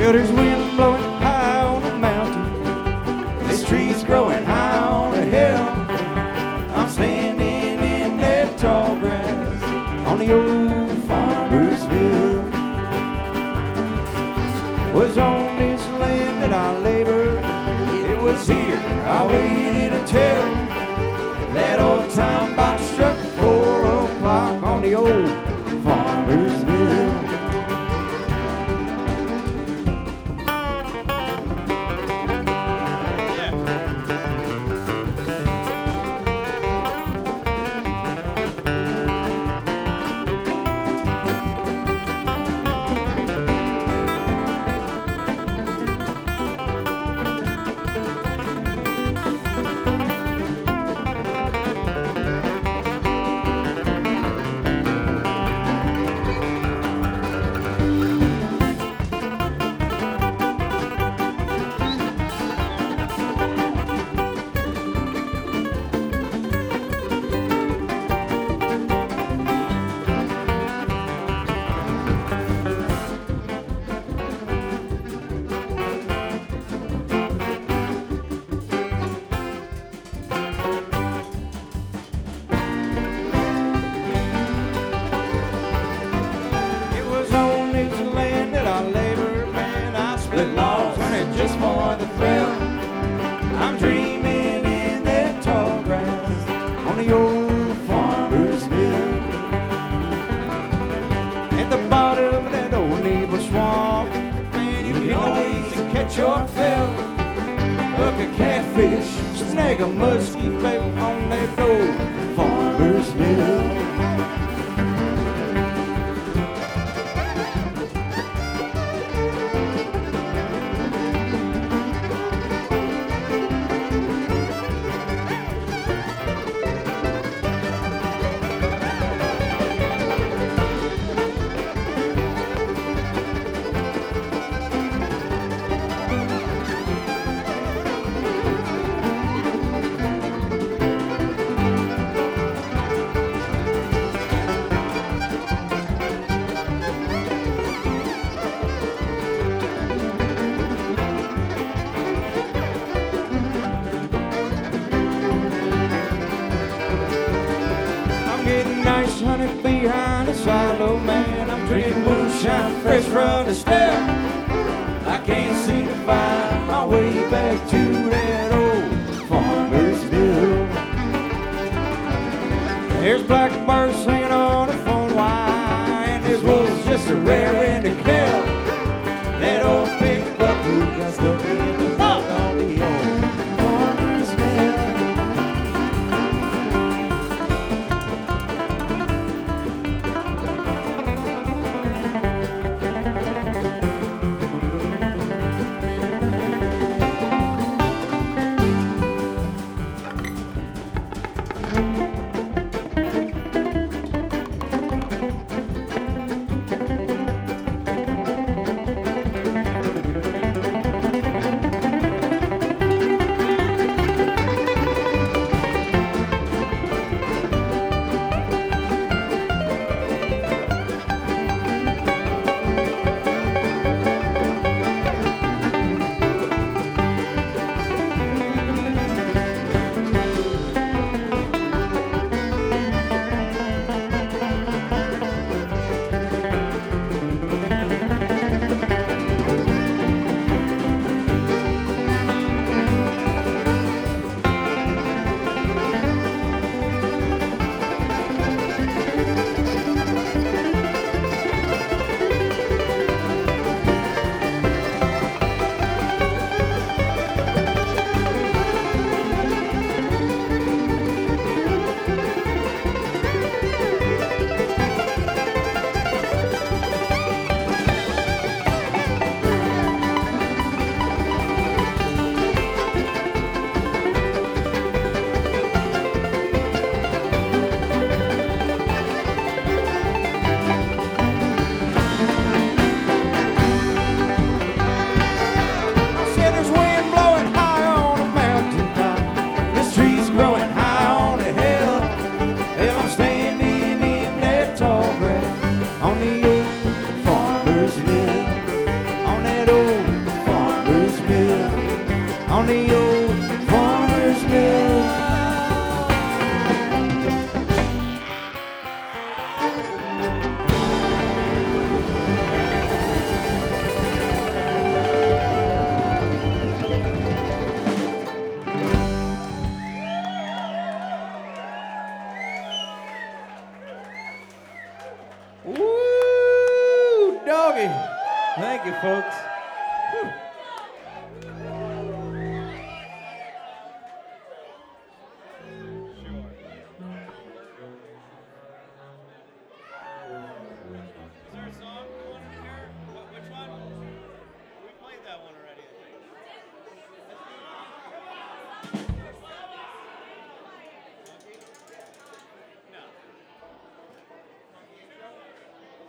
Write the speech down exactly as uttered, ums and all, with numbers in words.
Well, there's wind blowing high on the mountain. There's trees growing high on the hill. I'm standing in that tall grass on the old Farmersville. Was on this land that I labored. It was here I waited until that old time box struck four o'clock on the old Farmersville. Logs on it just for the thrill. I'm dreaming in that tall grass on the old Farmersville. At the bottom of that old neighbor swamp, man, you can always catch your fill. Hook a catfish, snag a musky bait on that old Farmersville. Nice honey behind the silo, man. I'm drinking moonshine fresh from the step. I can't seem to find my way back to that old Farmersville. There's blackbirds singing on the phone wire, and there's wolves just a raring to kill. That old big buck who got stuck in the mud on the old Farmersville. on the old Farmersville, on that old on the old farmer's mill. Woo, doggy. Thank you, folks. Whew.